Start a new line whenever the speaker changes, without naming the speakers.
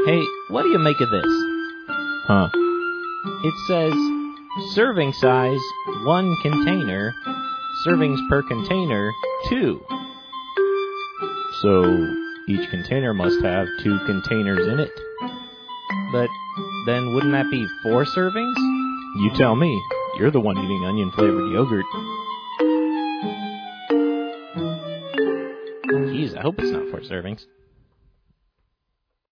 Hey, what do you make of this?
Huh.
It says, serving size, 1 container, servings per container, 2.
So, each container must have 2 containers in it.
But then wouldn't that be 4 servings?
You tell me. You're the one eating onion-flavored yogurt.
Geez, I hope it's not 4 servings.